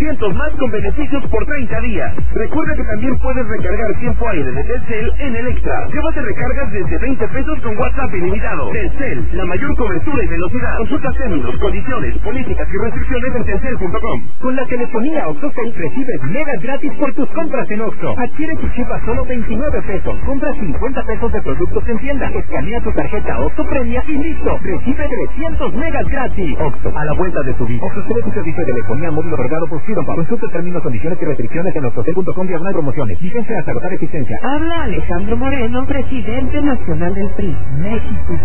200 más con beneficios por 30 días. Recuerda que también puedes recargar tiempo aire de Telcel en el Extra. Llévate recargas desde 20 pesos con WhatsApp ilimitado. Telcel, la mayor cobertura y velocidad. Consulta términos, condiciones, políticas y restricciones en telcel.com. Con la telefonía OXXO recibes megas gratis por tus compras en OXXO. Adquiere tu chip a solo 29 pesos. Compra 50 pesos de productos en tienda. Escanea tu tarjeta OXXO Premia y listo. Recibe 300 megas gratis. OXXO, a la vuelta de tu vida. Ofrece tu servicio de telefonía móvil otorgado por Freedom Pub. Consulta términos, condiciones y restricciones en oxxo.com/promociones. Vigencia hasta agotar existencia. Habla Alejandro Moreno, presidente nacional del PRI. México.